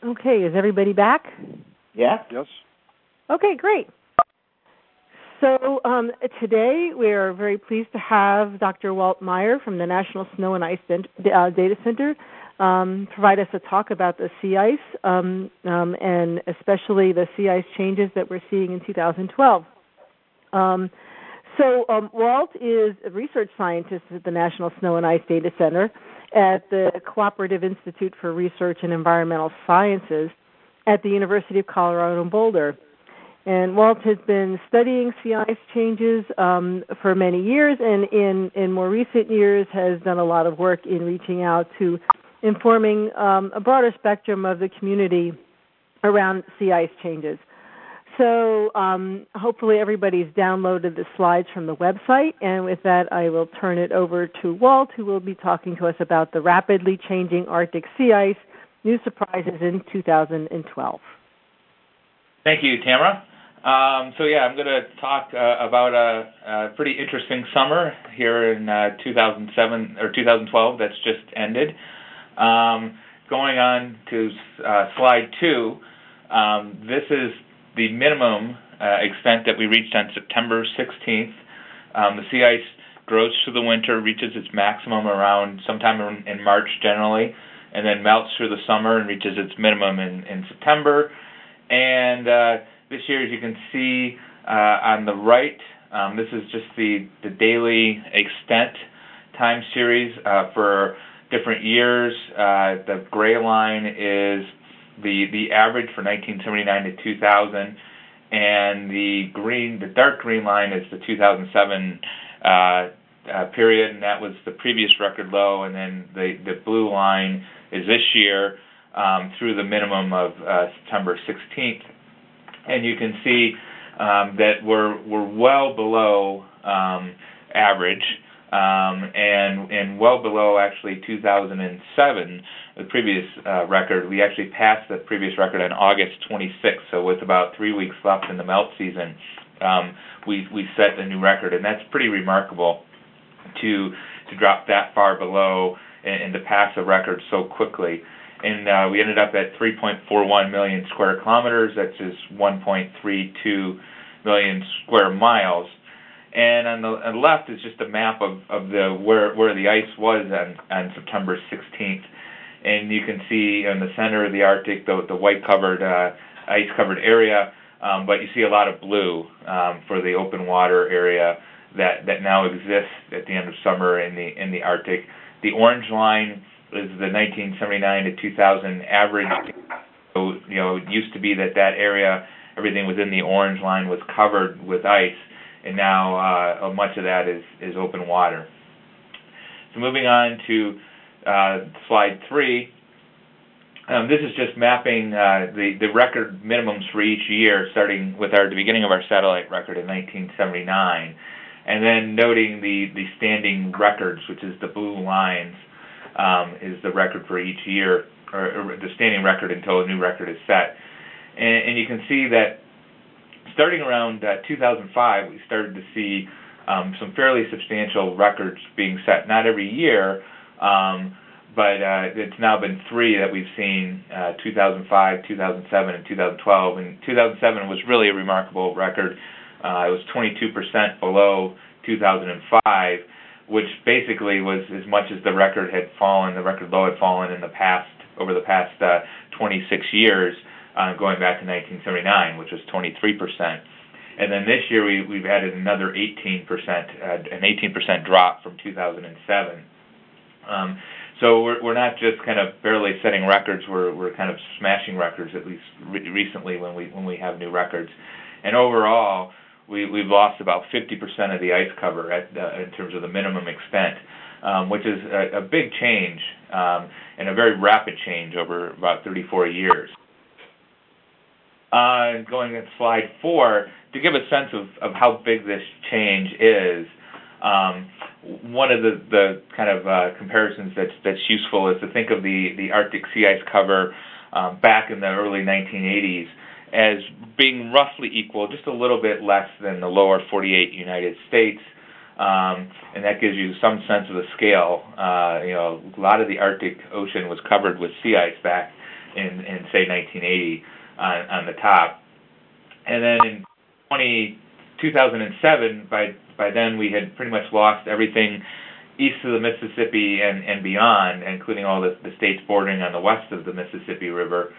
Okay, is everybody back? Yeah? Yes. Okay, great. So today we are very pleased to have Dr. Walt Meyer from the National Snow and Ice Data Center provide us a talk about the sea ice and especially the sea ice changes that we're seeing in 2012. Walt is a research scientist at the National Snow and Ice Data Center at the Cooperative Institute for Research in Environmental Sciences at the University of Colorado in Boulder. And Walt has been studying sea ice changes for many years, and in more recent years has done a lot of work in reaching out to informing a broader spectrum of the community around sea ice changes. So hopefully everybody's downloaded the slides from the website, and with that I will turn it over to Walt, who will be talking to us about the rapidly changing Arctic sea ice, new surprises in 2012. Thank you, Tamara. I'm going to talk about a pretty interesting summer here in 2012 that's just ended. Going on to slide 2, this is the minimum extent that we reached on September 16th. The sea ice grows through the winter, reaches its maximum around sometime in March generally, and then melts through the summer and reaches its minimum in September. And this year, as you can see on the right, this is just the daily extent time series for different years. The gray line is the average for 1979 to 2000, and the dark green line is the 2007 period, and that was the previous record low, and then the blue line is this year through the minimum of September 16th. And you can see that we're well below average, and well below actually 2007, the previous record. We actually passed the previous record on August 26th, so with about 3 weeks left in the melt season, we set a new record, and that's pretty remarkable to drop that far below and to pass a record so quickly. And we ended up at 3.41 million square kilometers. That's just 1.32 million square miles. And on the left is just a map of the where the ice was on September 16th. And you can see in the center of the Arctic the white covered ice covered area, but you see a lot of blue for the open water area that now exists at the end of summer in the Arctic. The orange line is the 1979 to 2000 average. So, it used to be that area, everything within the orange line was covered with ice, and now much of that is open water. So moving on to slide 3, this is just mapping the record minimums for each year, starting with the beginning of our satellite record in 1979, and then noting the standing records, which is the blue lines. Is the record for each year, or the standing record until a new record is set. And you can see that starting around 2005, we started to see some fairly substantial records being set. Not every year, but it's now been 3 that we've seen, 2005, 2007, and 2012. And 2007 was really a remarkable record. It was 22% below 2005. Which basically was as much as the record low had fallen over the past 26 years, going back to 1979, which was 23%. And then this year we've added another 18%, an 18% drop from 2007. So we're not just kind of barely setting records; we're kind of smashing records, at least recently when we have new records. And overall, we've lost about 50% of the ice cover in terms of the minimum extent, which is a big change and a very rapid change over about 34 years. Going to slide 4, to give a sense of how big this change is, one of the kind of comparisons that's useful is to think of the Arctic sea ice cover back in the early 1980s as being roughly equal, just a little bit less than the lower 48 United States, and that gives you some sense of the scale. A lot of the Arctic Ocean was covered with sea ice back in say 1980 on the top. And then in 2007, by then we had pretty much lost everything east of the Mississippi and beyond, including all the states bordering on the west of the Mississippi River.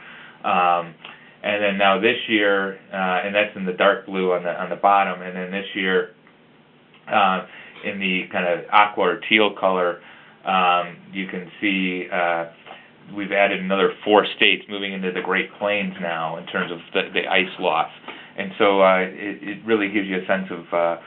And then now this year, and that's in the dark blue on the bottom, and then this year in the kind of aqua or teal color, you can see we've added another 4 states moving into the Great Plains now in terms of the ice loss. And so it really gives you a sense of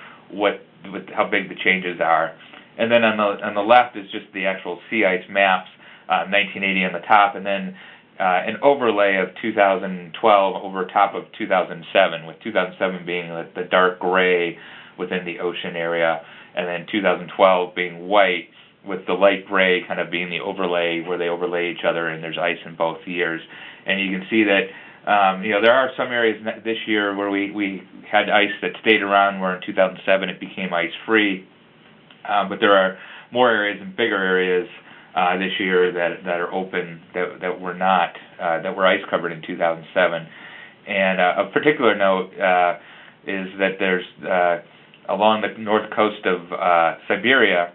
how big the changes are. And then on the left is just the actual sea ice maps, 1980 on the top, and then an overlay of 2012 over top of 2007, with 2007 being the dark gray within the ocean area, and then 2012 being white, with the light gray kind of being the overlay where they overlay each other, and there's ice in both years. And you can see that there are some areas this year where we had ice that stayed around, where in 2007 it became ice-free. But there are more areas and bigger areas this year that are open that were not, that were ice-covered in 2007. And of particular note is that there's, along the north coast of Siberia,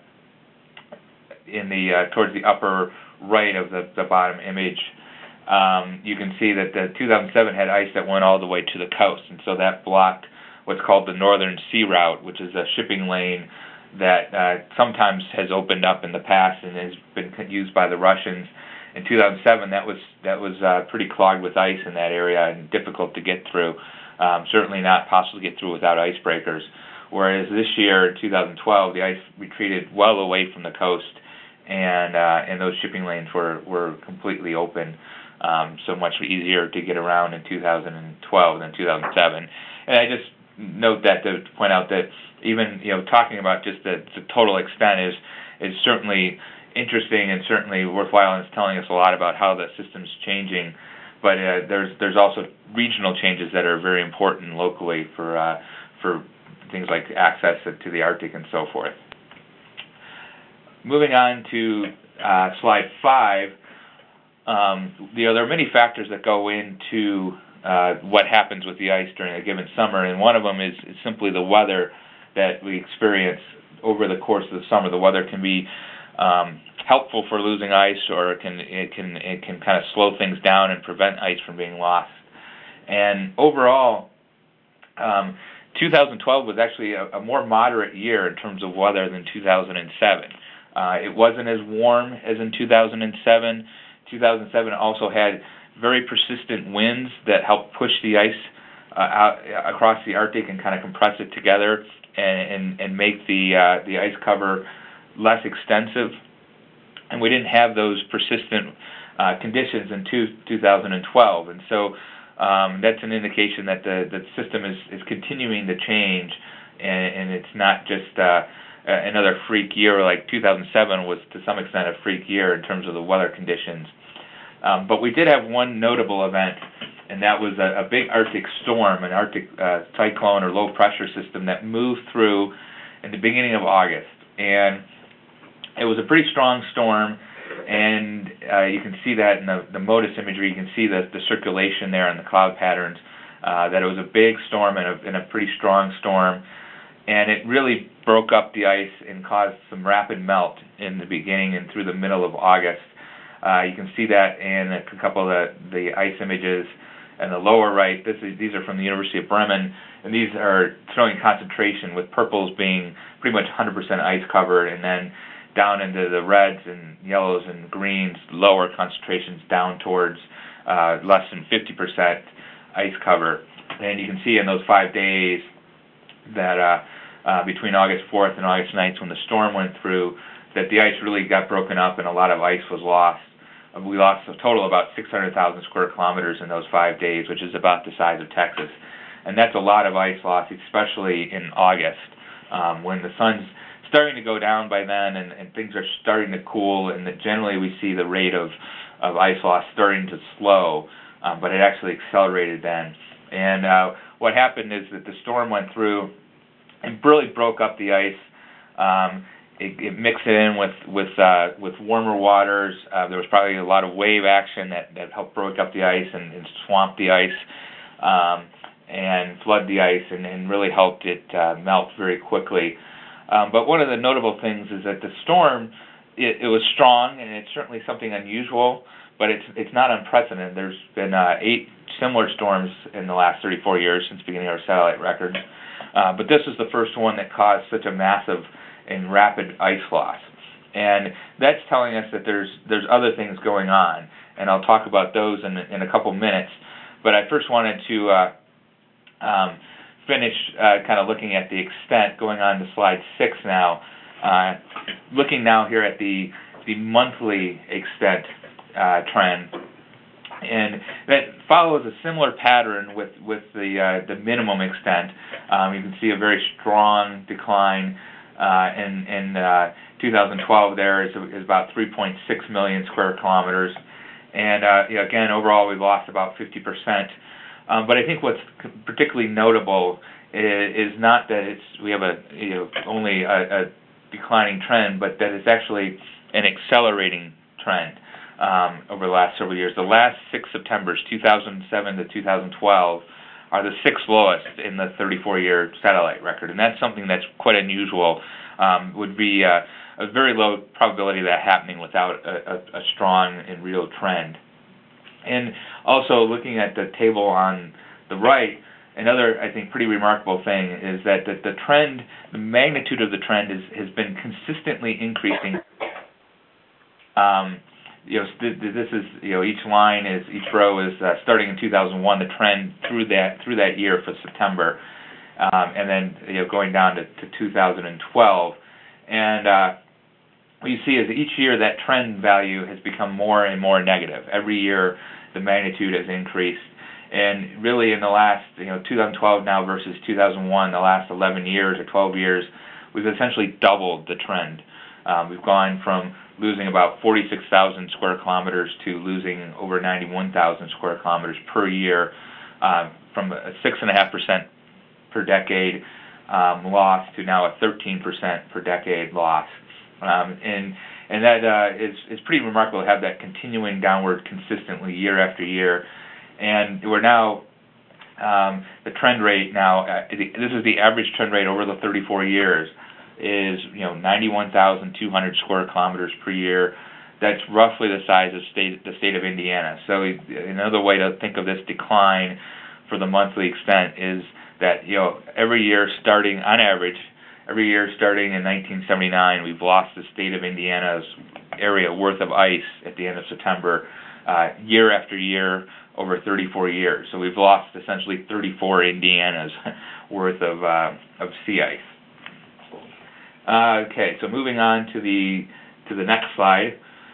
in the towards the upper right of the bottom image, you can see that the 2007 had ice that went all the way to the coast, and so that blocked what's called the Northern Sea Route, which is a shipping lane that sometimes has opened up in the past and has been used by the Russians. In 2007, that was pretty clogged with ice in that area and difficult to get through. Certainly not possible to get through without icebreakers. Whereas this year, in 2012, the ice retreated well away from the coast, and those shipping lanes were completely open. So much easier to get around in 2012 than 2007. And I just note that to point out that even talking about just the total extent is certainly interesting and certainly worthwhile, and it's telling us a lot about how the system's changing. But there's also regional changes that are very important locally for things like access to the Arctic and so forth. Moving on to slide 5, there are many factors that go into what happens with the ice during a given summer, and one of them is simply the weather that we experience over the course of the summer. The weather can be helpful for losing ice, or it can kind of slow things down and prevent ice from being lost. And overall, 2012 was actually a more moderate year in terms of weather than 2007. It wasn't as warm as in 2007. 2007 also had very persistent winds that helped push the ice out across the Arctic and kind of compress it together and make the ice cover less extensive. And we didn't have those persistent conditions in 2012. And so that's an indication that the system is continuing to change, and it's not just another freak year like 2007 was to some extent a freak year in terms of the weather conditions. But we did have one notable event, and that was a big Arctic storm, an Arctic cyclone or low pressure system that moved through in the beginning of August. And it was a pretty strong storm, and you can see that in the MODIS imagery. You can see the circulation there and the cloud patterns, that it was a big storm and a pretty strong storm. And it really broke up the ice and caused some rapid melt in the beginning and through the middle of August. You can see that in a couple of the ice images in the lower right. These are from the University of Bremen, and these are showing concentration, with purples being pretty much 100% ice covered, and then down into the reds and yellows and greens, lower concentrations down towards less than 50% ice cover. And you can see in those 5 days that between August 4th and August 9th, when the storm went through, that the ice really got broken up and a lot of ice was lost. We lost a total of about 600,000 square kilometers in those 5 days, which is about the size of Texas. And that's a lot of ice loss, especially in August, when the sun's starting to go down by then and things are starting to cool, and that generally we see the rate of ice loss starting to slow, but it actually accelerated then. And what happened is that the storm went through and really broke up the ice, it mixed it in with warmer waters. There was probably a lot of wave action that helped break up the ice and swamp the ice and flood the ice and really helped it melt very quickly. But one of the notable things is that the storm, it was strong, and it's certainly something unusual, but it's not unprecedented. There's been 8 similar storms in the last 34 years since the beginning of our satellite records. But this is the first one that caused such a massive and rapid ice loss. And that's telling us that there's other things going on, and I'll talk about those in a couple minutes. But I first wanted to finish kind of looking at the extent, going on to slide 6 now. Looking now here at the monthly extent trend, and that follows a similar pattern with the minimum extent. You can see a very strong decline in 2012. There is about 3.6 million square kilometers, and again, overall we've lost about 50%. But I think what's particularly notable is not that we have only a declining trend, but that it's actually an accelerating trend over the last several years. The last 6 Septembers, 2007 to 2012, are the 6th lowest in the 34-year satellite record, and that's something that's quite unusual. Would be a very low probability of that happening without a strong and real trend. And also, looking at the table on the right, another, I think, pretty remarkable thing is that the trend, the magnitude of the trend has been consistently increasing. This is, each row is starting in 2001, the trend through that year for September, and then going down to 2012. And what you see is that each year that trend value has become more and more negative. Every year the magnitude has increased. And really in the last, 2012 now versus 2001, the last 11 years or 12 years, we've essentially doubled the trend. We've gone from losing about 46,000 square kilometers to losing over 91,000 square kilometers per year, from a 6.5% per decade loss to now a 13% per decade loss. And that is pretty remarkable to have that continuing downward consistently year after year. And we're now, the trend rate now, this is the average trend rate over the 34 years, is 91,200 square kilometers per year. That's roughly the size of the state of Indiana. So another way to think of this decline for the monthly extent is that every year starting in 1979, we've lost the state of Indiana's area worth of ice at the end of September, year after year over 34 years. So we've lost essentially 34 Indianas worth of sea ice. Okay, so moving on to the next slide.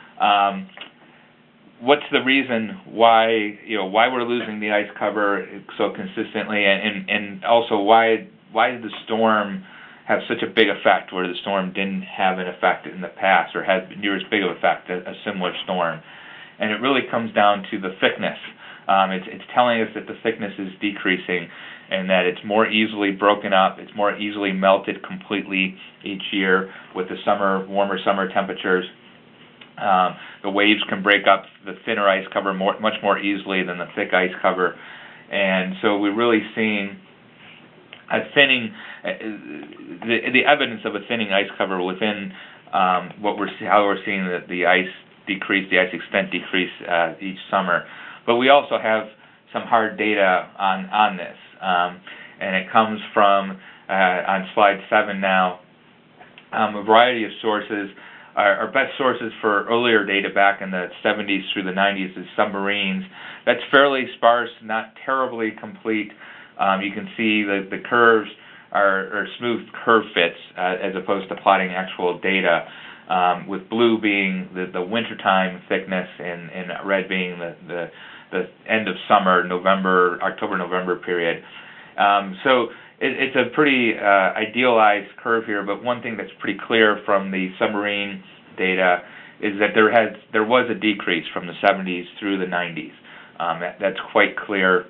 What's the reason why we're losing the ice cover so consistently, and also why did the storm have such a big effect where the storm didn't have an effect in the past or had near as big of an effect as a similar storm? And it really comes down to the thickness. It's telling us that the thickness is decreasing and that it's more easily broken up, it's more easily melted completely each year with the warmer summer temperatures. The waves can break up the thinner ice cover much more easily than the thick ice cover. And so we're really seeing a thinning, the evidence of a thinning ice cover within how we're seeing the ice decrease, the ice extent decrease each summer. But we also have some hard data on this, and it comes from, on slide 7 now, a variety of sources. Our best sources for earlier data back in the 70s through the 90s is submarines. That's fairly sparse, not terribly complete. You can see the curves are smooth curve fits as opposed to plotting actual data, with blue being the wintertime thickness and red being the end of summer, October-November period. So it's a pretty idealized curve here, but one thing that's pretty clear from the submarine data is that there was a decrease from the 70s through the 90s. That's quite clear.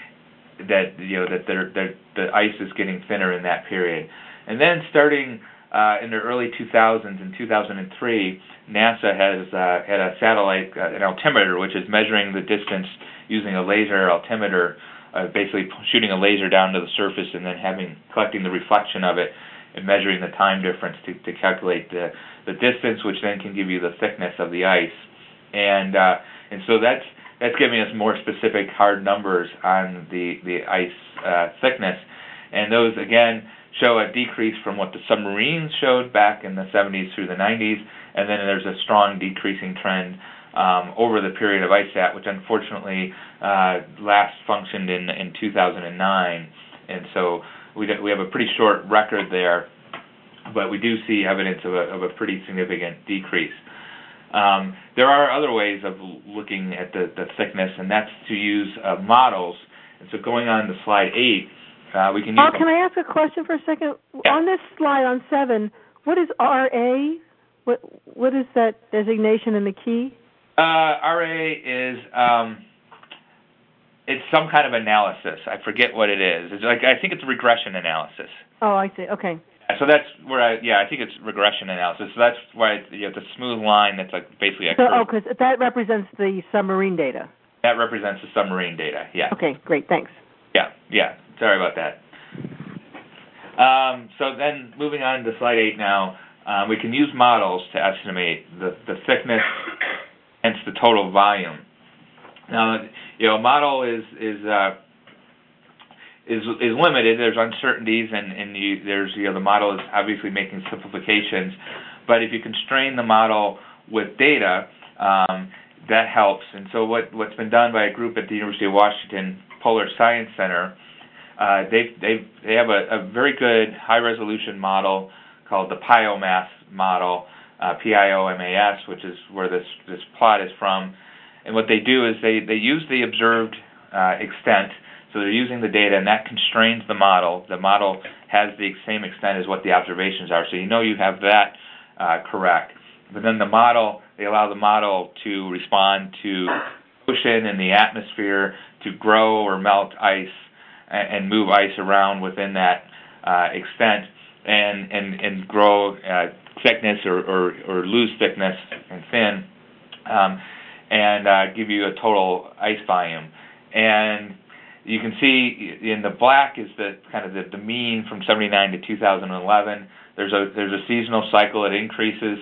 That the ice is getting thinner in that period, and then starting in the early 2000s, in 2003, NASA has had a satellite, an altimeter, which is measuring the distance using a laser altimeter, basically shooting a laser down to the surface and then collecting the reflection of it and measuring the time difference to calculate the distance, which then can give you the thickness of the ice. And so that's giving us more specific hard numbers on the ice thickness. And those, again, show a decrease from what the submarines showed back in the 70s through the 90s, and then there's a strong decreasing trend over the period of ICESat, which unfortunately last functioned in 2009. And so we have a pretty short record there, but we do see evidence of a pretty significant decrease. There are other ways of looking at the thickness, and that's to use models. And so going on to slide 8, we can use... Can I ask a question for a second? Yeah. On this slide on 7, what is RA? What is that designation in the key? RA is it's some kind of analysis. I forget what it is. It's I think it's regression analysis. Oh, I see. Okay. So that's where I think it's regression analysis. So that's why you have the smooth line that's basically a curve. because that represents the submarine data. That represents the submarine data. Yeah. Okay, great. Thanks. Yeah. Sorry about that. So then moving on to slide 8 now, we can use models to estimate the thickness hence the total volume. Now, a model is limited. There's uncertainties, and the model is obviously making simplifications. But if you constrain the model with data, that helps. And so what's been done by a group at the University of Washington Polar Science Center, they have a very good high-resolution model called the PIOMAS model, PIOMAS, which is where this plot is from. And what they do is they use the observed extent. So they're using the data, and that constrains the model. The model has the same extent as what the observations are, so you have that correct. But then they allow the model to respond to ocean and the atmosphere, to grow or melt ice and move ice around within that extent, and grow thickness or lose thickness and thin, and give you a total ice volume. And you can see in the black is the mean from 79 to 2011. There's a seasonal cycle. It increases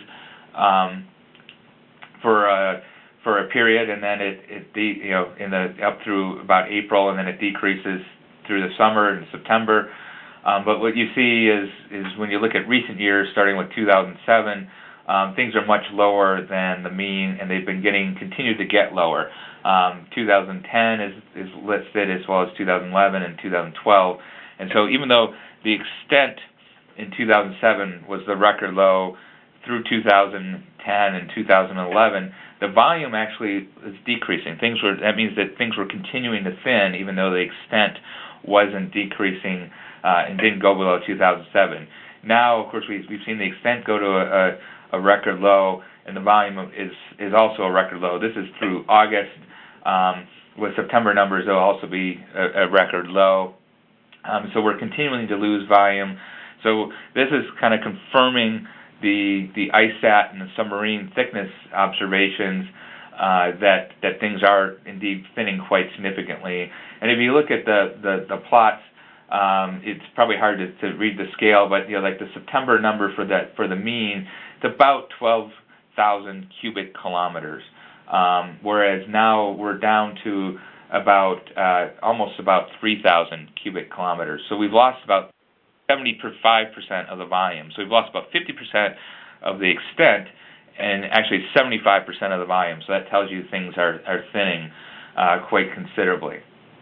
for a period, and then up through about April, and then it decreases through the summer and September. But what you see is when you look at recent years, starting with 2007, things are much lower than the mean, and they've been continued to get lower. 2010 is listed, as well as 2011 and 2012. And so even though the extent in 2007 was the record low through 2010 and 2011, the volume actually is decreasing. That means that things were continuing to thin, even though the extent wasn't decreasing and didn't go below 2007. Now, of course, we've seen the extent go to a record low, and the volume is also a record low. This is through August. With September numbers, there will also be a record low. So we're continuing to lose volume. So this is kind of confirming the ICESat and the submarine thickness observations that things are indeed thinning quite significantly. And if you look at the plots, it's probably hard to read the scale, but like the September number for the mean, it's about 12,000 cubic kilometers. Whereas now we're down to almost about 3,000 cubic kilometers. So we've lost about 75% of the volume. So we've lost about 50% of the extent, and actually 75% of the volume. So that tells you things are thinning quite considerably.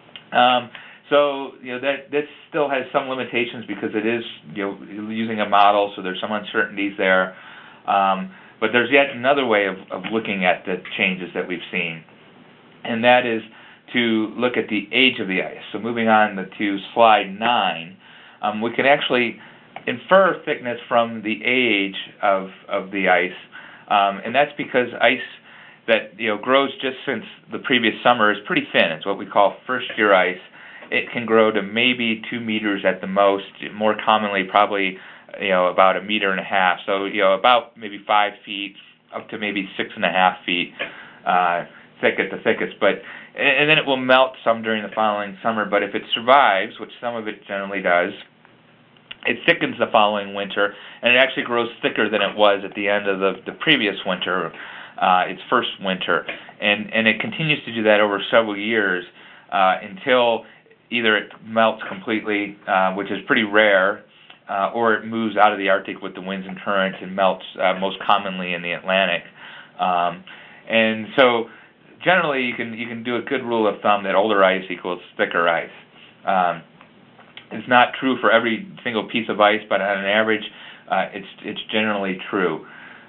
So that this still has some limitations because it is using a model, so there's some uncertainties there. But there's yet another way of looking at the changes that we've seen, and that is to look at the age of the ice. So moving on to slide 9, we can actually infer thickness from the age of the ice, and that's because ice that grows just since the previous summer is pretty thin. It's what we call first-year ice. It can grow to maybe 2 meters at the most, more commonly probably about 1.5 meters. So, about maybe 5 feet up to maybe 6.5 feet thick at the thickest. And then it will melt some during the following summer. But if it survives, which some of it generally does, it thickens the following winter, and it actually grows thicker than it was at the end of the previous winter, its first winter. And it continues to do that over several years until either it melts completely, which is pretty rare, or it moves out of the Arctic with the winds and currents and melts most commonly in the Atlantic. And so generally you can do a good rule of thumb that older ice equals thicker ice. It's not true for every single piece of ice, but on an average, it's generally true.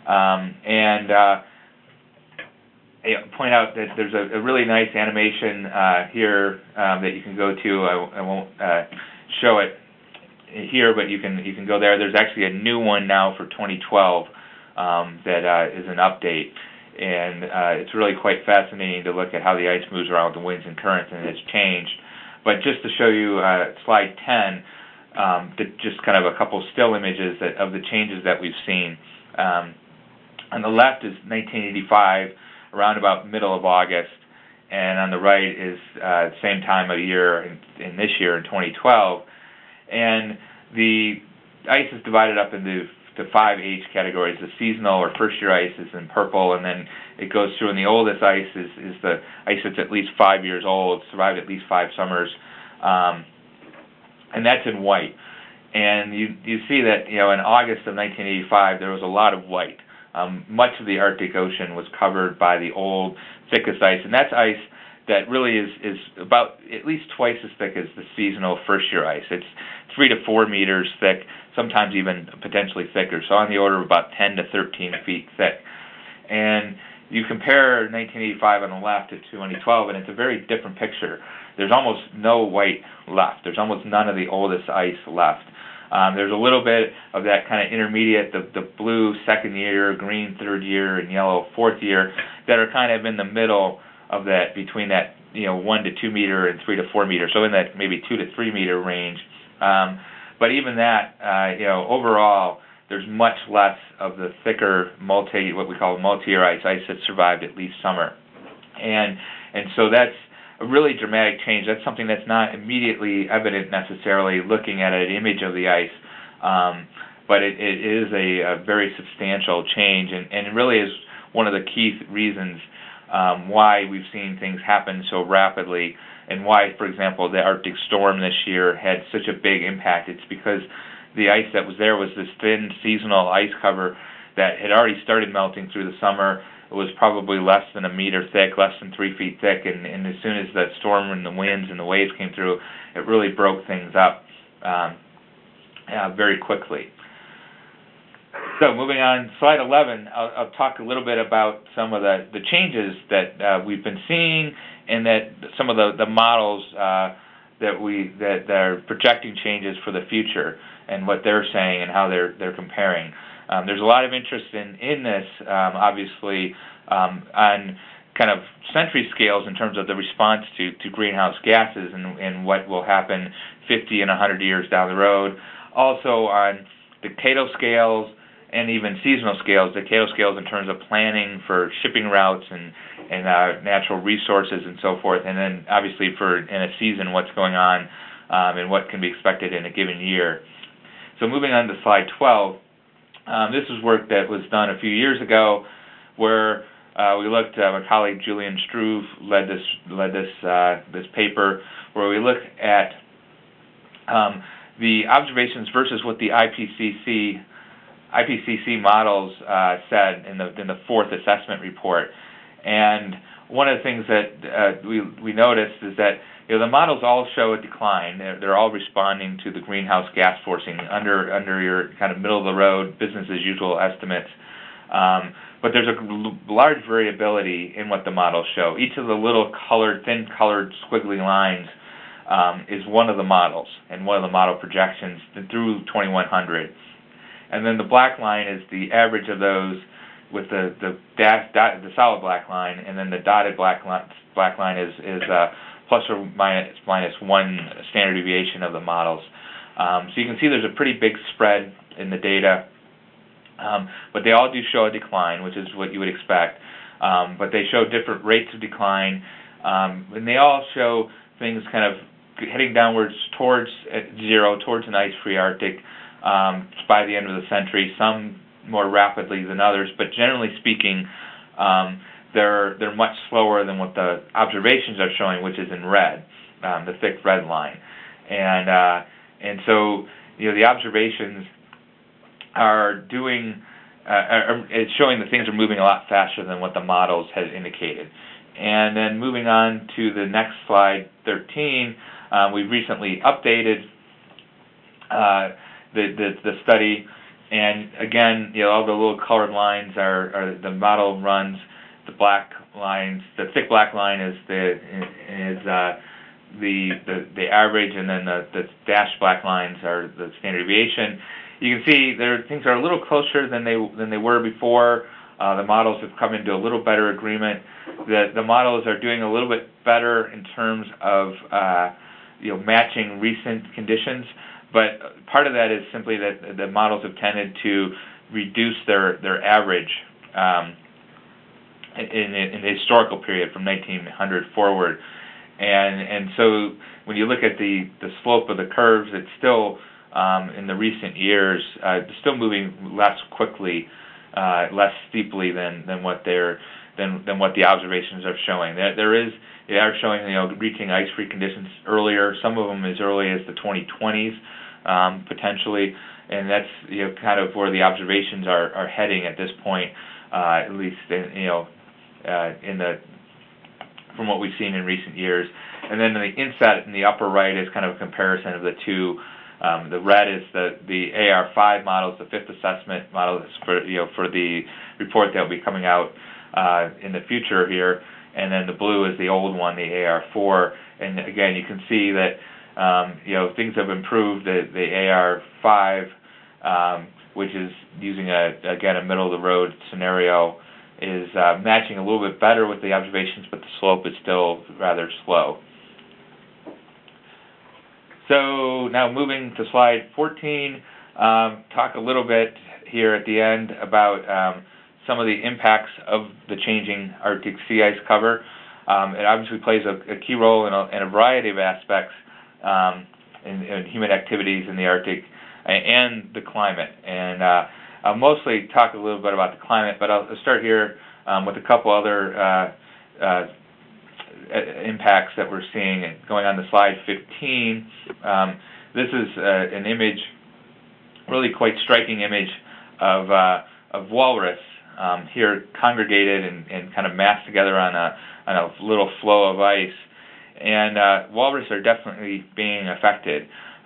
Point out that there's a really nice animation here that you can go to. I won't show it here, but you can go there. There's actually a new one now for 2012 that is an update, and it's really quite fascinating to look at how the ice moves around with the winds and currents, and it's changed. But just to show you slide 10, just kind of a couple still images of the changes that we've seen. On the left is 1985, around about middle of August, and on the right is same time of year in this year in 2012. And the ice is divided up into 5 age categories. The seasonal or first-year ice is in purple, and then it goes through, and the oldest ice is the ice that's at least 5 years old, survived at least 5 summers, and that's in white. And you see that in August of 1985 there was a lot of white. Much of the Arctic Ocean was covered by the old, thickest ice, and that's ice that really is about at least twice as thick as the seasonal first-year ice. It's 3 to 4 meters thick, sometimes even potentially thicker, so on the order of about 10 to 13 feet thick. And you compare 1985 on the left to 2012, and it's a very different picture. There's almost no white left. There's almost none of the oldest ice left. There's a little bit of that kind of intermediate, the blue second year, green third year, and yellow fourth year, that are kind of in the middle of that, between that 1 to 2 meter and 3 to 4 meter, so in that maybe 2 to 3 meter range. But even that, overall, there's much less of the thicker what we call multi-year ice that survived at least summer, and so that's a really dramatic change. That's something that's not immediately evident necessarily looking at an image of the ice, but it is a very substantial change, and it really is one of the key reasons why we've seen things happen so rapidly, and why, for example, the Arctic storm this year had such a big impact. It's because the ice that was there was this thin seasonal ice cover that had already started melting through the summer. It was probably less than 1 meter thick, less than 3 feet thick, and as soon as that storm and the winds and the waves came through, it really broke things up very quickly. So moving on, slide 11, I'll talk a little bit about some of the changes that we've been seeing, and that some of the models that are projecting changes for the future, and what they're saying and how they're comparing. There's a lot of interest in this, obviously, on kind of century scales in terms of the response to greenhouse gases and what will happen 50 and 100 years down the road. Also on decadal scales and even seasonal scales. Decadal scales in terms of planning for shipping routes and natural resources and so forth. And then obviously in a season, what's going on and what can be expected in a given year. So moving on to slide 12. This is work that was done a few years ago, where we looked. My colleague Julian Struve led this paper, where we looked at the observations versus what the IPCC models said in the fourth assessment report. And one of the things that we noticed is that the models all show a decline. They're all responding to the greenhouse gas forcing under your kind of middle of the road business as usual estimates. But there's a large variability in what the models show. Each of the little thin colored squiggly lines is one of the models and one of the model projections through 2100. And then the black line is the average of those with the solid black line, and then the dotted black line is plus or minus 1 standard deviation of the models. So you can see there's a pretty big spread in the data. But they all do show a decline, which is what you would expect. But they show different rates of decline, and they all show things kind of heading downwards towards zero, towards an ice-free Arctic by the end of the century. Some more rapidly than others, but generally speaking, they're much slower than what the observations are showing, which is in red, the thick red line. And so the observations are doing. It's showing that things are moving a lot faster than what the models had indicated. And then moving on to the next slide, 13, we've recently updated the study, and again, all the little colored lines are the model runs. The black lines, the thick black line is the average, and then the dashed black lines are the standard deviation. You can see things are a little closer than they were before. The models have come into a little better agreement. The models are doing a little bit better in terms of matching recent conditions, but part of that is simply that the models have tended to reduce their average in the historical period from 1900 forward, and so when you look at the slope of the curves, it's still in the recent years still moving less quickly, less steeply than what the observations are showing. They are showing reaching ice-free conditions earlier. Some of them as early as the 2020s potentially, and that's kind of where the observations are heading at this point, at least from what we've seen in recent years. And then the inset in the upper right is kind of a comparison of the two. The red is the AR5 models, the fifth assessment model for the report that will be coming out in the future here, and then the blue is the old one, the AR4. And again, you can see that things have improved. The AR5, which is using a middle of the road scenario, is matching a little bit better with the observations, but the slope is still rather slow. So now moving to slide 14, talk a little bit here at the end about some of the impacts of the changing Arctic sea ice cover. It obviously plays a key role in a variety of aspects in human activities in the Arctic and the climate. And I'll mostly talk a little bit about the climate, but I'll start here with a couple other impacts that we're seeing. Going on to slide 15, this is an image, really quite striking image of walrus here congregated and kind of massed together on a little floe of ice. And walrus are definitely being affected.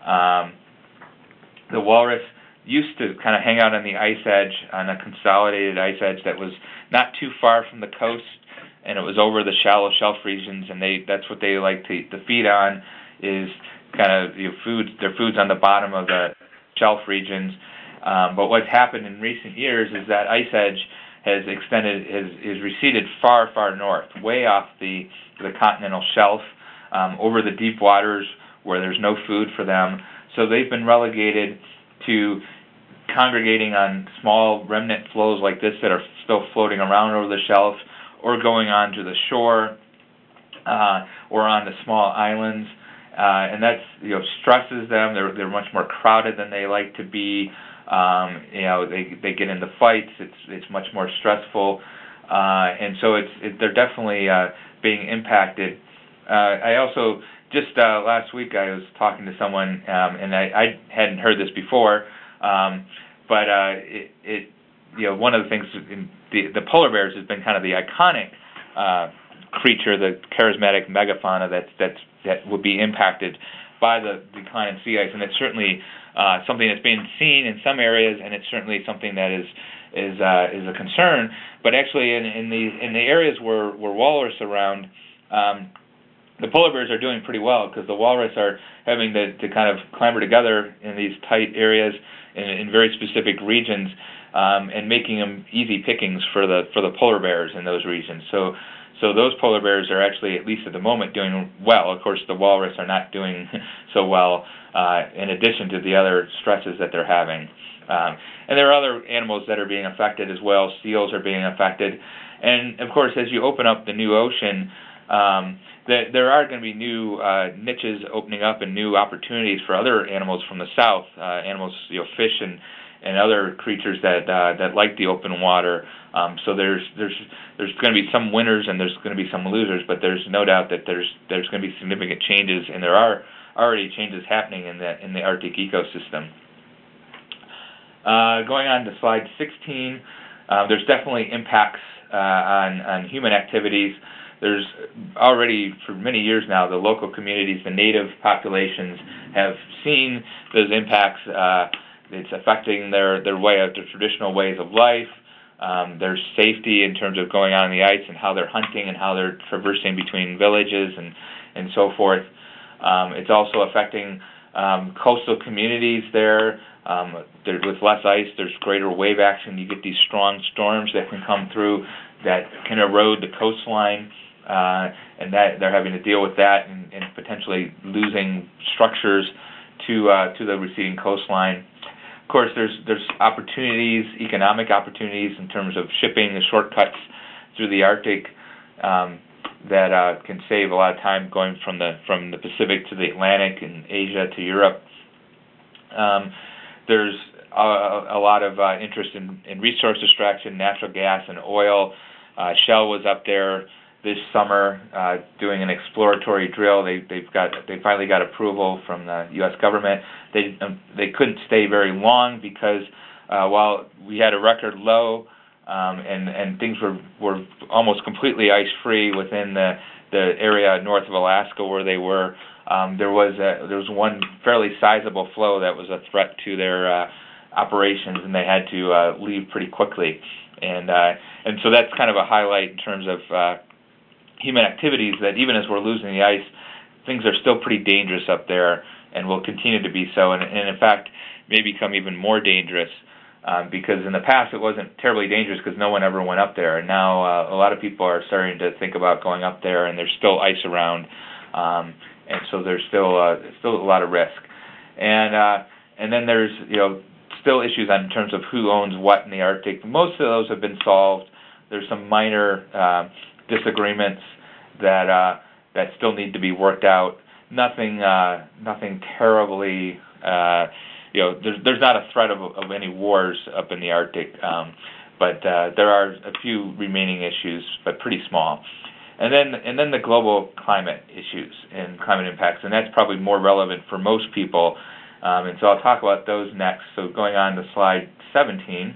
The walrus used to kind of hang out on the ice edge, on a consolidated ice edge that was not too far from the coast, and it was over the shallow shelf regions, and that's what they like to feed on, is kind of their food's on the bottom of the shelf regions. But what's happened in recent years is that ice edge has receded far, far north, way off the continental shelf, over the deep waters where there's no food for them. So they've been relegated to congregating on small remnant floes like this that are still floating around over the shelf, or going onto the shore, or on the small islands, and that stresses them. They're much more crowded than they like to be. They get into fights. It's much more stressful, and so they're definitely being impacted. I also just last week I was talking to someone, and I hadn't heard this before, but one of the things in the polar bears has been kind of the iconic creature, the charismatic megafauna that would be impacted by the decline in sea ice, and it's certainly something that's been seen in some areas, and it's certainly something that is a concern. But actually, in the areas where walrus are around, the polar bears are doing pretty well, because the walrus are having to kind of clamber together in these tight areas in very specific regions. and making them easy pickings for the polar bears in those regions. So those polar bears are actually, at least at the moment, doing well. Of course, the walrus are not doing so well, in addition to the other stresses that they're having. And there are other animals that are being affected as well. Seals are being affected. And, of course, as you open up the new ocean, there are going to be new niches opening up and new opportunities for other animals from the south, animals, fish and other creatures that like the open water. So there's going to be some winners and there's going to be some losers, but there's no doubt that there's going to be significant changes, and there are already changes happening in the Arctic ecosystem. Going on to slide 16, there's definitely impacts on human activities. There's already, for many years now, the local communities, the native populations have seen those impacts. It's affecting their traditional ways of life, their safety in terms of going on the ice and how they're hunting and how they're traversing between villages and so forth. It's also affecting coastal communities there. With less ice, there's greater wave action. You get these strong storms that can come through that can erode the coastline, and that they're having to deal with that and potentially losing structures to the receding coastline. Of course, there's opportunities, economic opportunities in terms of shipping and shortcuts through the Arctic that can save a lot of time going from the Pacific to the Atlantic and Asia to Europe. There's a lot of interest in resource extraction, natural gas and oil. Shell was up there this summer doing an exploratory drill. They finally got approval from the U.S. government. They couldn't stay very long because while we had a record low and things were almost completely ice-free within the area north of Alaska where they were, there was one fairly sizable flow that was a threat to their operations, and they had to leave pretty quickly. And so that's kind of a highlight in terms of human activities, that even as we're losing the ice, things are still pretty dangerous up there and will continue to be so, and in fact may become even more dangerous because in the past it wasn't terribly dangerous because no one ever went up there, and now a lot of people are starting to think about going up there, and there's still ice around, and so there's still a lot of risk, and then there's still issues in terms of who owns what in the Arctic. Most of those have been solved. There's some minor disagreements that still need to be worked out. Nothing terribly. There's not a threat of any wars up in the Arctic, but there are a few remaining issues, but pretty small. And then the global climate issues and climate impacts, and that's probably more relevant for most people. And so I'll talk about those next. So going on to slide 17,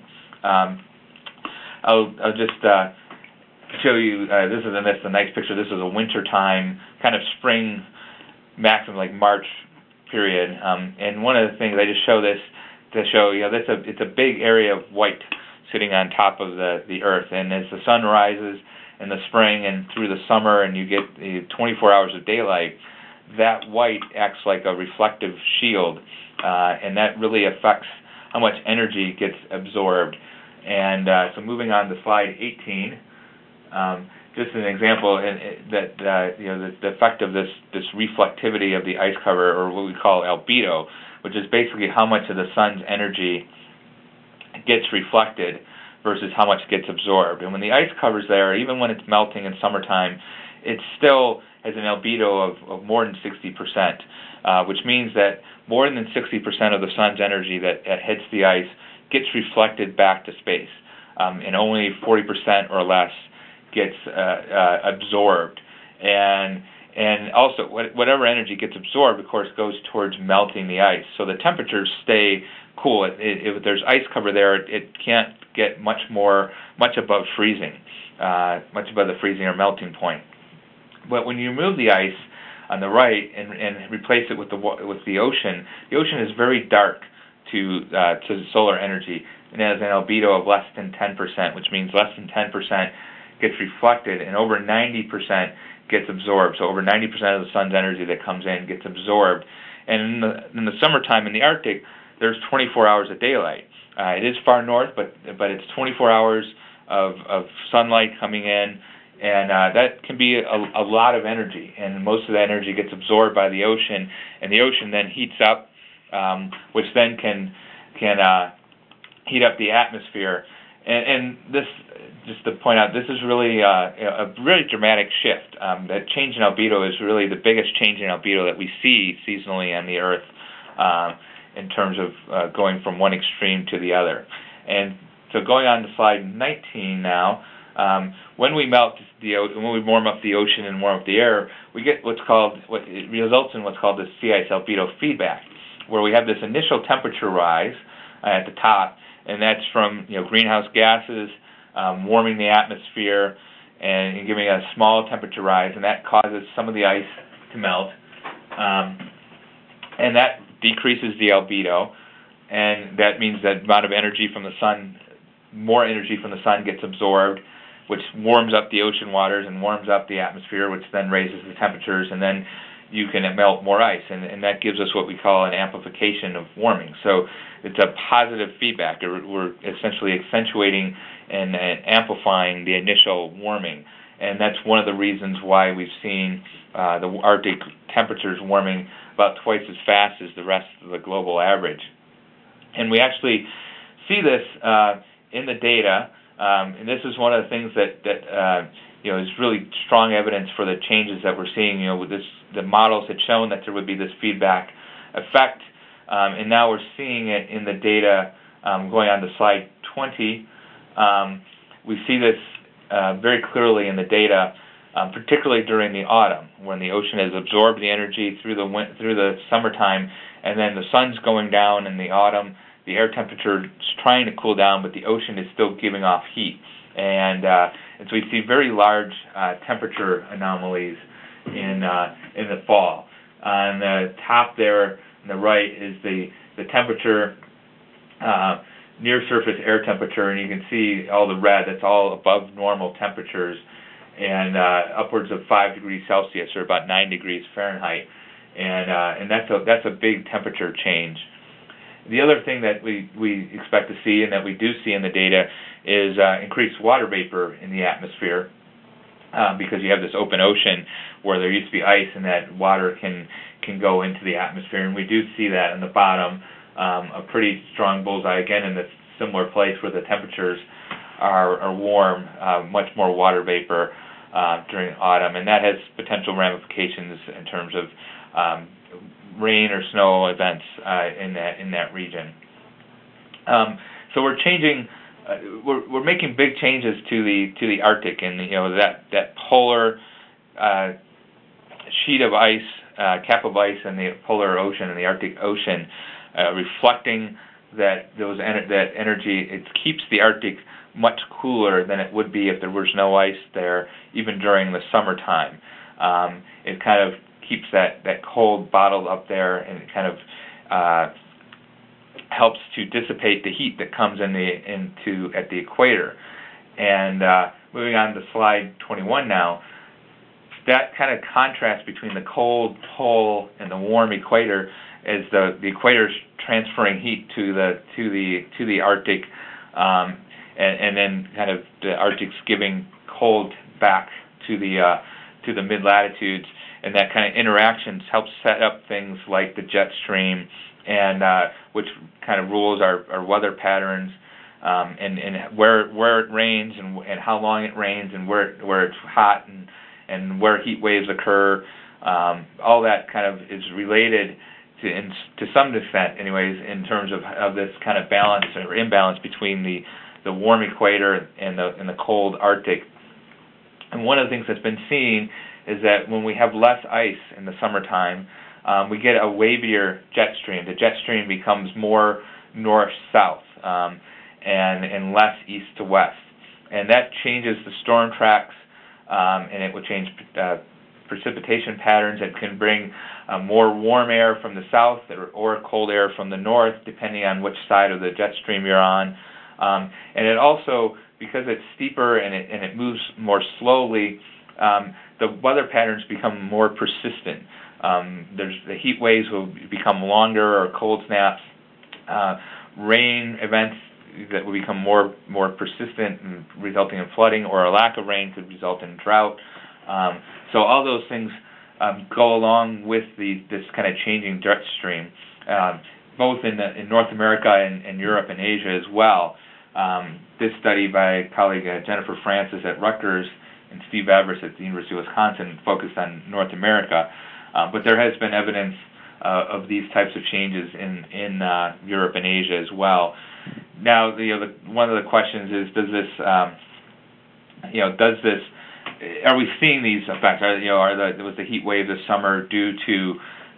I'll just show you. This is a nice picture. This is a wintertime kind of spring, maximum like March period. And one of the things I just show this to show it's a big area of white sitting on top of the Earth. And as the sun rises in the spring and through the summer, and you get 24 hours of daylight, that white acts like a reflective shield, and that really affects how much energy gets absorbed. And so moving on to slide 18, just an example that the effect of this reflectivity of the ice cover, or what we call albedo, which is basically how much of the sun's energy gets reflected versus how much gets absorbed. And when the ice cover's there, even when it's melting in summertime, it still has an albedo of more than 60%, which means that more than 60% of the sun's energy that hits the ice gets reflected back to space, and only 40% or less gets absorbed. And also, whatever energy gets absorbed, of course, goes towards melting the ice. So the temperatures stay cool. If there's ice cover there, it can't get much above freezing, much above the freezing or melting point. But when you remove the ice on the right and replace it with the ocean is very dark to solar energy, and it has an albedo of less than 10%, which means less than 10% gets reflected, and over 90% gets absorbed. So over 90% of the sun's energy that comes in gets absorbed. And in the summertime in the Arctic, there's 24 hours of daylight. It is far north, but it's 24 hours of sunlight coming in, and that can be a lot of energy. And most of that energy gets absorbed by the ocean, and the ocean then heats up, which then can heat up the atmosphere. And this, just to point out, this is really a really dramatic shift. That change in albedo is really the biggest change in albedo that we see seasonally on the Earth, in terms of going from one extreme to the other. And so going on to slide 19 now, when we when we warm up the ocean and warm up the air, we get it results in what's called the sea ice albedo feedback, where we have this initial temperature rise at the top, and that's from greenhouse gases warming the atmosphere and giving a small temperature rise, and that causes some of the ice to melt, and that decreases the albedo, and that means that amount of energy from the sun, more energy from the sun gets absorbed, which warms up the ocean waters and warms up the atmosphere, which then raises the temperatures, and then you can melt more ice, and that gives us what we call an amplification of warming. So it's a positive feedback. We're essentially accentuating and amplifying the initial warming, and that's one of the reasons why we've seen the Arctic temperatures warming about twice as fast as the rest of the global average. And we actually see this in the data, and this is one of the things that is really strong evidence for the changes that we're seeing. With this, the models had shown that there would be this feedback effect, and now we're seeing it in the data. Going on to slide 20, we see this very clearly in the data, particularly during the autumn, when the ocean has absorbed the energy through the summertime, and then the sun's going down in the autumn. The air temperature is trying to cool down, but the ocean is still giving off heat, and so we see very large temperature anomalies in the fall. On the top there, on the right, is the temperature, near surface air temperature, and you can see all the red. That's all above normal temperatures, and upwards of 5 degrees Celsius, or about 9 degrees Fahrenheit, and that's a big temperature change. The other thing that we expect to see, and that we do see in the data, is increased water vapor in the atmosphere, because you have this open ocean where there used to be ice, and that water can go into the atmosphere, and we do see that in the bottom, a pretty strong bullseye, again in this similar place where the temperatures are warm, much more water vapor during autumn, and that has potential ramifications in terms of rain or snow events in that region. So we're changing. We're making big changes to the Arctic, and that polar sheet of ice, cap of ice in the polar ocean and the Arctic Ocean, reflecting that energy. It keeps the Arctic much cooler than it would be if there was no ice there, even during the summertime. It kind of keeps that cold bottled up there, and it kind of helps to dissipate the heat that comes at the equator. And moving on to slide 21 now, that kind of contrast between the cold pole and the warm equator, as the equator's transferring heat to the Arctic, and then kind of the Arctic's giving cold back to the mid latitudes. And that kind of interactions helps set up things like the jet stream, and which kind of rules our weather patterns, and where it rains, and how long it rains, and where it's hot, and where heat waves occur. All that kind of is related to some extent, anyways, in terms of this kind of balance or imbalance between the warm equator and the cold Arctic. And one of the things that's been seen is that when we have less ice in the summertime, we get a wavier jet stream. The jet stream becomes more north-south, and less east to west. And that changes the storm tracks, and it will change precipitation patterns. It can bring more warm air from the south or cold air from the north, depending on which side of the jet stream you're on. And it also, because it's steeper and it moves more slowly, the weather patterns become more persistent. The heat waves will become longer, or cold snaps, rain events that will become more persistent and resulting in flooding, or a lack of rain could result in drought. So all those things go along with this kind of changing jet stream, both in North America and Europe and Asia as well. This study by colleague Jennifer Francis at Rutgers and Steve Everest at the University of Wisconsin focused on North America, but there has been evidence of these types of changes in Europe and Asia as well. Now, one of the questions is, are we seeing these effects? Was the heat wave this summer due to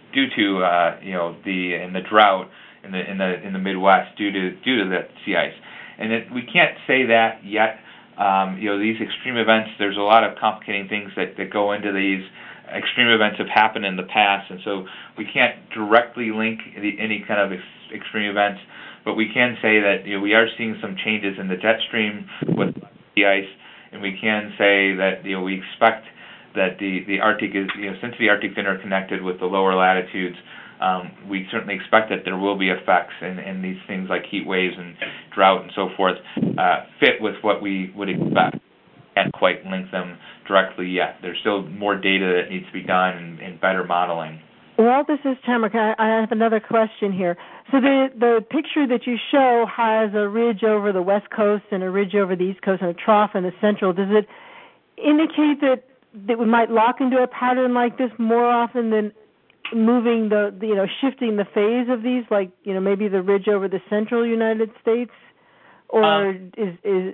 the drought in the Midwest due to the sea ice? And we can't say that yet. These extreme events, there's a lot of complicating things that go into these. Extreme events have happened in the past, and so we can't directly link any kind of extreme events, but we can say that we are seeing some changes in the jet stream with the ice, and we can say that we expect that the Arctic is, since the Arctic is interconnected with the lower latitudes, we certainly expect that there will be effects, and these things like heat waves and drought and so forth fit with what we would expect. Can't quite link them directly yet. There's still more data that needs to be done and better modeling. Well, this is Tamara. I have another question here. So the picture that you show has a ridge over the west coast and a ridge over the east coast and a trough in the central. Does it indicate that we might lock into a pattern like this more often than moving shifting the phase of these, like maybe the ridge over the central United States, or is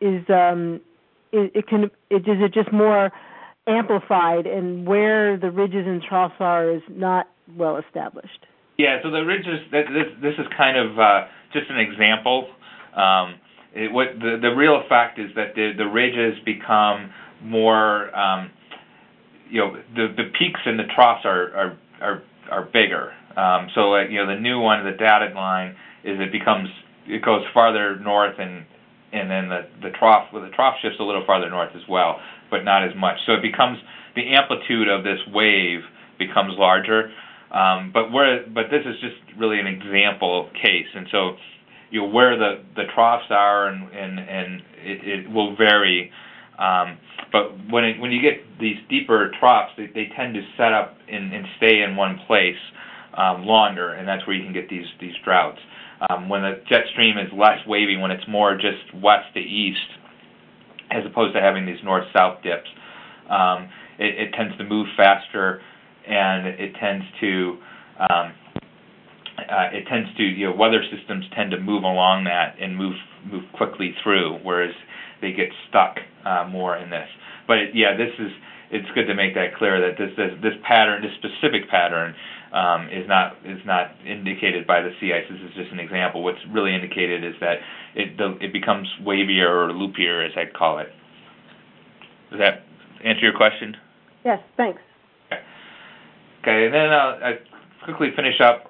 it just more amplified, and where the ridges and troughs are is not well established? Yeah, so the ridges, this is kind of just an example. The real fact is that the ridges become more, the peaks and the troughs are bigger. So the new one, the dotted line, is it goes farther north, and then the trough shifts a little farther north as well, but not as much. So it becomes, the amplitude of this wave becomes larger. But this is just really an example case, and so where the troughs are and it will vary. But when you get these deeper troughs, they tend to set up and stay in one place longer, and that's where you can get these droughts. When the jet stream is less wavy, when it's more just west to east, as opposed to having these north-south dips, it tends to move faster, and it tends to weather systems tend to move along that and move quickly through, whereas they get stuck more in this. But it's good to make that clear that this pattern, this specific pattern, is not indicated by the sea ice. This is just an example. What's really indicated is that it becomes wavier or loopier, as I'd call it. Does that answer your question? Yes, thanks. Okay, and then I'll quickly finish up.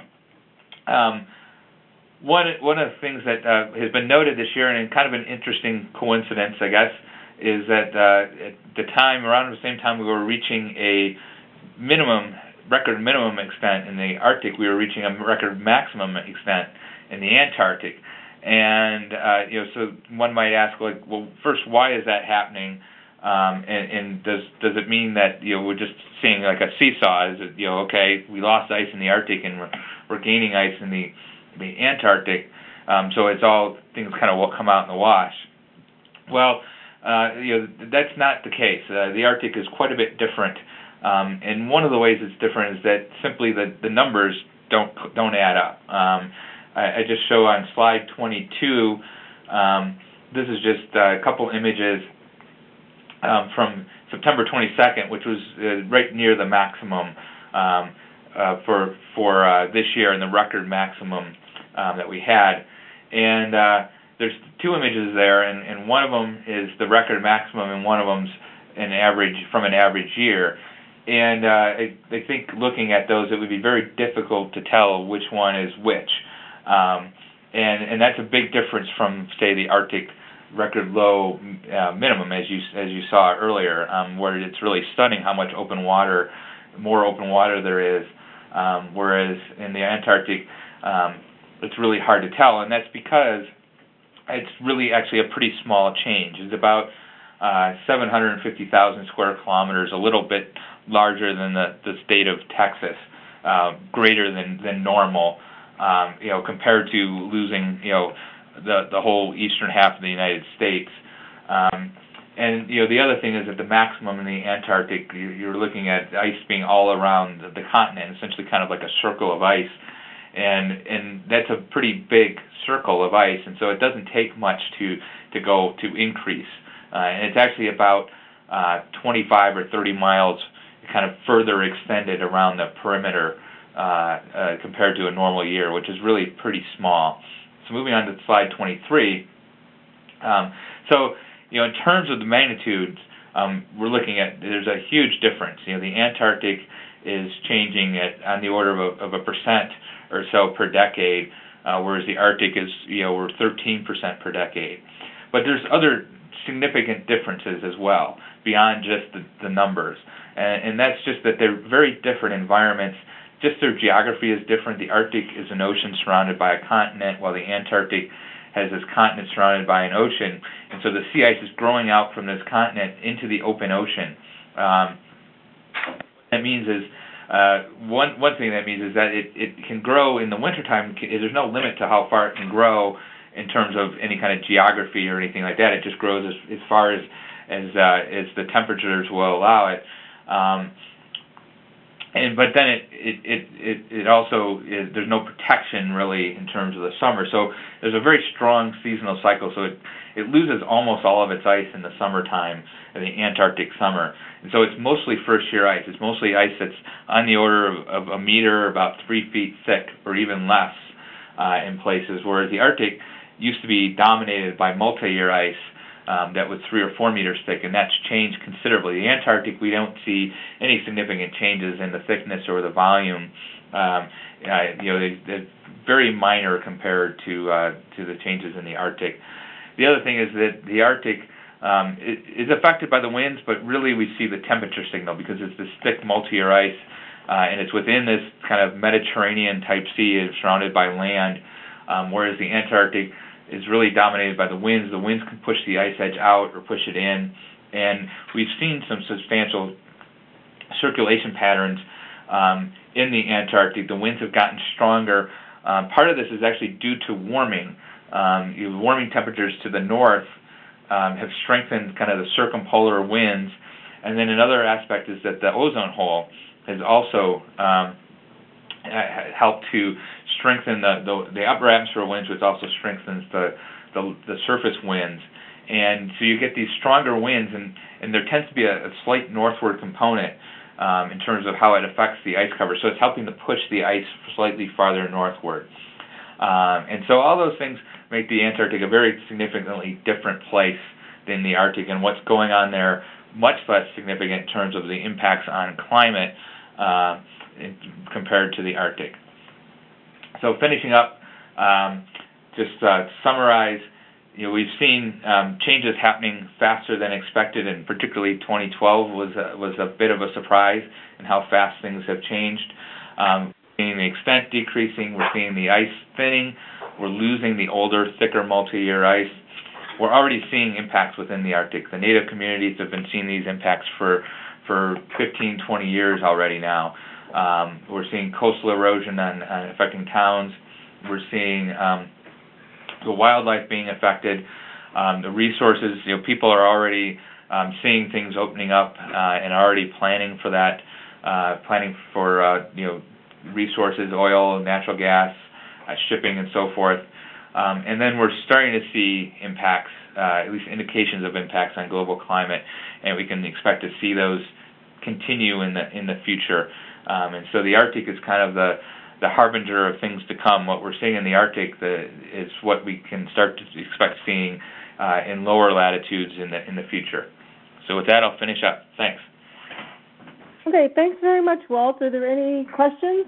One of the things that has been noted this year, and kind of an interesting coincidence, I guess, is that at the time, around the same time we were reaching a record minimum extent in the Arctic, we were reaching a record maximum extent in the Antarctic. And so one might ask, well, first, why is that happening? And does it mean that we're just seeing like a seesaw? Is it okay, we lost ice in the Arctic and we're gaining ice in the Antarctic, so it's all things kind of come out in the wash? Well, that's not the case. The Arctic is quite a bit different, and one of the ways it's different is that simply the numbers don't add up. I just show on slide 22. This is just a couple images from September 22nd, which was right near the maximum for this year, and the record maximum that we had. And there's two images there, and one of them is the record maximum, and one of them's an average from an average year. And I think looking at those, it would be very difficult to tell which one is which. And that's a big difference from, say, the Arctic record low minimum, as you saw earlier, where it's really stunning how much more open water there is, whereas in the Antarctic, it's really hard to tell, and that's because it's really actually a pretty small change. It's about 750,000 square kilometers, a little bit larger than the state of Texas, greater than normal, compared to losing, the whole eastern half of the United States. And the other thing is that the maximum in the Antarctic, you're looking at ice being all around the continent, essentially kind of like a circle of ice, and that's a pretty big circle of ice, and so it doesn't take much to increase, and it's actually about 25 or 30 miles kind of further extended around the perimeter compared to a normal year, which is really pretty small. So moving on to slide 23. In terms of the magnitudes, we're looking at, there's a huge difference. The Antarctic is changing on the order of a percent or so per decade, whereas the Arctic is, we're 13% per decade. But there's other significant differences as well, beyond just the numbers. And that's just that they're very different environments. Just their geography is different. The Arctic is an ocean surrounded by a continent, while the Antarctic has this continent surrounded by an ocean. And so the sea ice is growing out from this continent into the open ocean. What that means is, one thing that means is that it can grow in the wintertime. There's no limit to how far it can grow in terms of any kind of geography or anything like that. It just grows as far as the temperatures will allow it. But then it also is, there's no protection really in terms of the summer. So there's a very strong seasonal cycle. So it loses almost all of its ice in the summertime, in the Antarctic summer. And so it's mostly first-year ice. It's mostly ice that's on the order of a meter, about 3 feet thick, or even less in places, whereas the Arctic used to be dominated by multi-year ice that was 3 or 4 meters thick, and that's changed considerably. The Antarctic, we don't see any significant changes in the thickness or the volume. They're very minor compared to the changes in the Arctic. The other thing is that the Arctic is affected by the winds, but really we see the temperature signal because it's this thick multi-year ice, and it's within this kind of Mediterranean-type sea. It's surrounded by land, whereas the Antarctic is really dominated by the winds. The winds can push the ice edge out or push it in, and we've seen some substantial circulation patterns in the Antarctic. The winds have gotten stronger. Part of this is actually due to warming. Warming temperatures to the north have strengthened kind of the circumpolar winds, and then another aspect is that the ozone hole has also helped to strengthen the upper atmosphere winds, which also strengthens the surface winds. And so you get these stronger winds, and there tends to be a slight northward component in terms of how it affects the ice cover. So it's helping to push the ice slightly farther northward. And so all those things make the Antarctic a very significantly different place than the Arctic, and what's going on there much less significant in terms of the impacts on climate compared to the Arctic. So finishing up, just to summarize, we've seen changes happening faster than expected, and particularly 2012 was a bit of a surprise in how fast things have changed. We're seeing the extent decreasing, we're seeing the ice thinning, we're losing the older, thicker multi-year ice. We're already seeing impacts within the Arctic. The native communities have been seeing these impacts for 15, 20 years already now. We're seeing coastal erosion affecting towns. We're seeing the wildlife being affected. The resources, people are already seeing things opening up and already planning for that, planning for resources, oil, natural gas, shipping, and so forth. And then we're starting to see impacts, at least indications of impacts on global climate, and we can expect to see those continue in the future. And so the Arctic is kind of the harbinger of things to come. What we're seeing in the Arctic is what we can start to expect seeing in lower latitudes in the future. So with that, I'll finish up. Thanks. Okay, thanks very much, Walt. Are there any questions?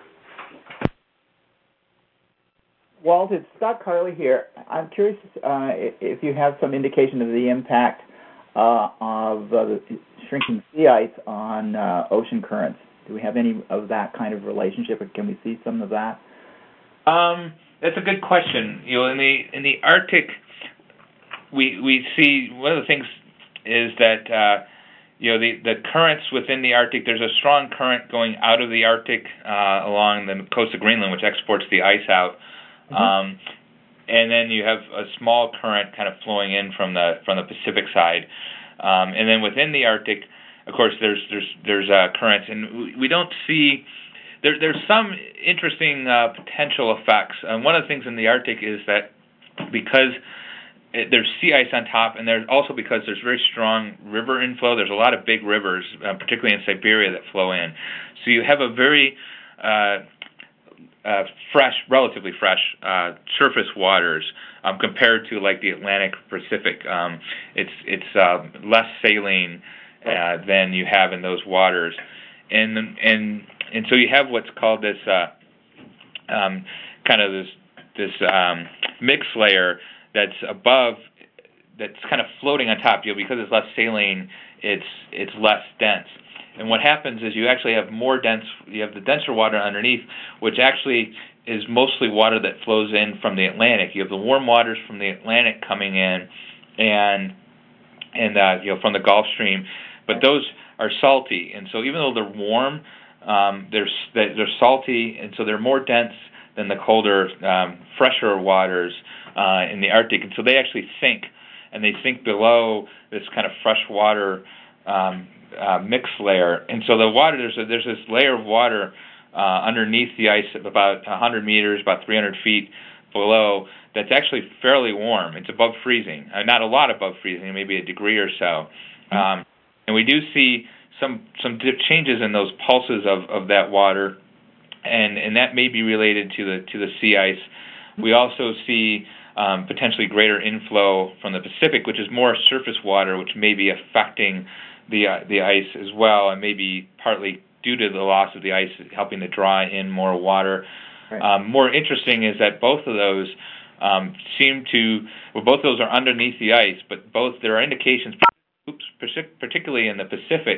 Walt, it's Scott Carley here. I'm curious if you have some indication of the impact of the shrinking sea ice on ocean currents. Do we have any of that kind of relationship, or can we see some of that? That's a good question. In the Arctic, we see one of the things is that the currents within the Arctic. There's a strong current going out of the Arctic along the coast of Greenland, which exports the ice out. Mm-hmm. And then you have a small current kind of flowing in from the Pacific side, and then within the Arctic, of course, there's currents, and we don't see there's some interesting potential effects. One of the things in the Arctic is that because there's sea ice on top, and there's also because there's very strong river inflow. There's a lot of big rivers, particularly in Siberia, that flow in. So you have a very relatively fresh surface waters compared to like the Atlantic Pacific. It's less saline than you have in those waters, and so you have what's called this kind of this mixed layer that's above, that's kind of floating on top. Because it's less saline, it's less dense. And what happens is you actually have you have the denser water underneath, which actually is mostly water that flows in from the Atlantic. You have the warm waters from the Atlantic coming in, and from the Gulf Stream, but those are salty. And so even though they're warm, they're salty, and so they're more dense than the colder, fresher waters in the Arctic. And so they actually sink, and they sink below this kind of freshwater mixed layer. And so the water, there's this layer of water underneath the ice of about 100 meters, about 300 feet below, that's actually fairly warm. It's above freezing. Not a lot above freezing, maybe a degree or so. And we do see some changes in those pulses of that water, and that may be related to the sea ice. We also see potentially greater inflow from the Pacific, which is more surface water, which may be affecting the ice as well, and maybe partly due to the loss of the ice helping to draw in more water. Right. More interesting is that both of those both of those are underneath the ice, but there are indications, particularly in the Pacific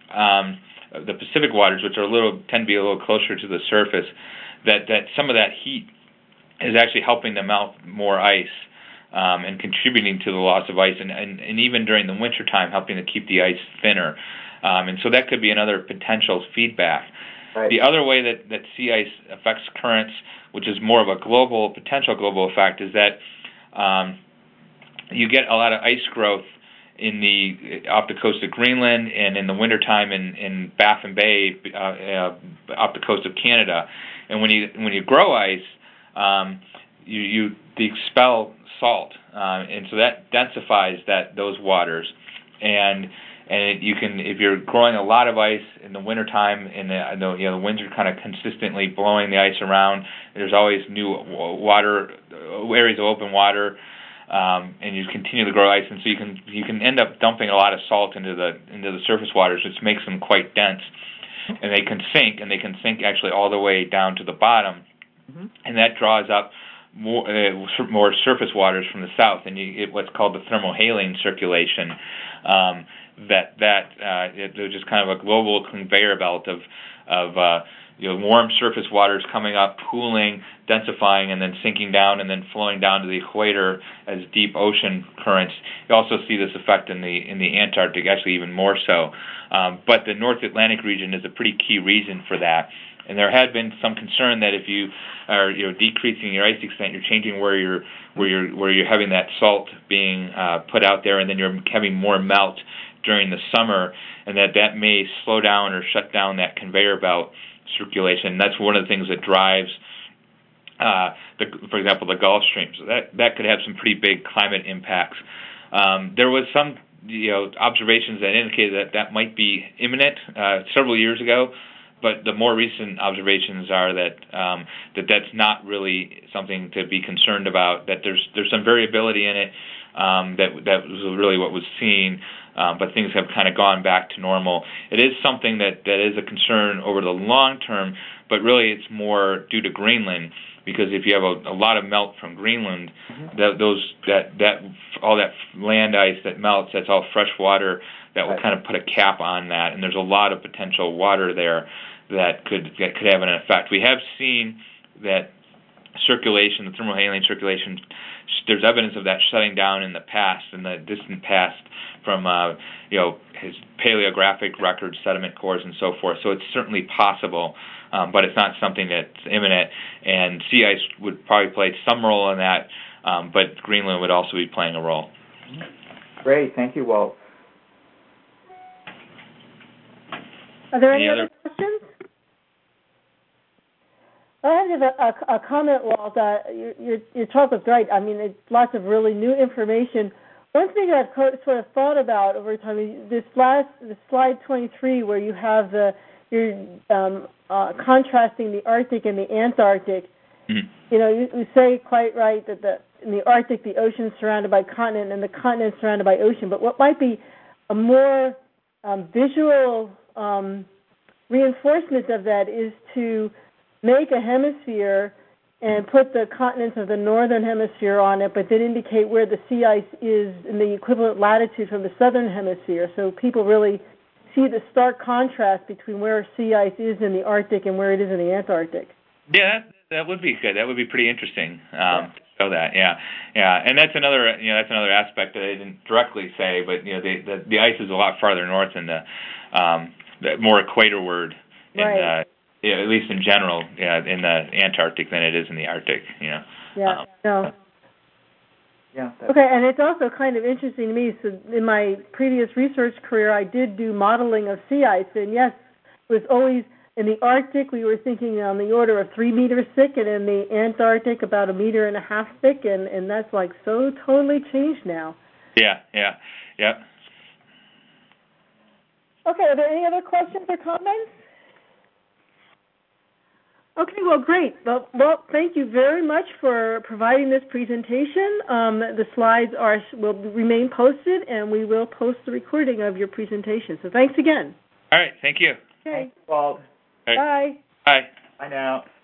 waters, which tend to be a little closer to the surface, that some of that heat is actually helping to melt more ice and contributing to the loss of ice, and even during the wintertime helping to keep the ice thinner. And so that could be another potential feedback. Right. The other way that sea ice affects currents, which is more of a potential global effect, is that you get a lot of ice growth off the coast of Greenland, and in the wintertime in Baffin Bay off the coast of Canada. And when you grow ice, you expel salt, and so that densifies those waters. And you can, if you're growing a lot of ice in the wintertime, and the winds are kind of consistently blowing the ice around, there's always new water, areas of open water, and you continue to grow ice, and so you can end up dumping a lot of salt into the surface waters, which makes them quite dense, and they can sink actually all the way down to the bottom, and that draws up more surface waters from the south, and you get what's called the thermohaline circulation. There's just kind of a global conveyor belt of warm surface waters coming up, cooling, densifying, and then sinking down, and then flowing down to the equator as deep ocean currents. You also see this effect in the Antarctic, actually even more so. But the North Atlantic region is a pretty key reason for that. And there had been some concern that if you are decreasing your ice extent, you're changing where you're having that salt being put out there, and then you're having more melt during the summer, and that may slow down or shut down that conveyor belt circulation. That's one of the things that drives, for example, the Gulf Stream. So that could have some pretty big climate impacts. There was some observations that indicated that might be imminent several years ago. But the more recent observations are that that's not really something to be concerned about. That there's some variability in it. That was really what was seen, but things have kind of gone back to normal. It is something that is a concern over the long term, but really it's more due to Greenland, because if you have a lot of melt from Greenland, all that land ice that melts, that's all fresh water that will kind of put a cap on that, and there's a lot of potential water there that could have an effect. We have seen that circulation, the thermohaline circulation, there's evidence of that shutting down in the past, in the distant past, from his paleographic records, sediment cores, and so forth. So it's certainly possible, but it's not something that's imminent. And sea ice would probably play some role in that, but Greenland would also be playing a role. Great, thank you, Walt. Are there any other questions? I have a comment, Walt. Your talk was great. I mean, it's lots of really new information. One thing I've sort of thought about over time is this slide 23, where you have you're contrasting the Arctic and the Antarctic. Mm-hmm. You say quite right that in the Arctic, the ocean's surrounded by continent, and the continent is surrounded by ocean. But what might be a more visual reinforcement of that is to make a hemisphere and put the continents of the northern hemisphere on it, but then indicate where the sea ice is in the equivalent latitude from the southern hemisphere, so people really see the stark contrast between where sea ice is in the Arctic and where it is in the Antarctic. Yeah, that would be good. That would be pretty interesting. To show that, yeah, and that's another aspect that I didn't directly say, but the ice is a lot farther north in the more equatorward, right. At least in general, in the Antarctic than it is in the Arctic. Yeah. No. Yeah. Okay, and it's also kind of interesting to me. So, in my previous research career, I did do modeling of sea ice, and yes, it was always in the Arctic. We were thinking on the order of 3 meters thick, and in the Antarctic, about 1.5 meters thick, and that's like so totally changed now. Yeah. Okay, are there any other questions or comments? Okay, well, great. Well, thank you very much for providing this presentation. The slides will remain posted, and we will post the recording of your presentation. So thanks again. All right, thank you. Okay. Thanks, Walt. Right. Bye. Bye. Bye now.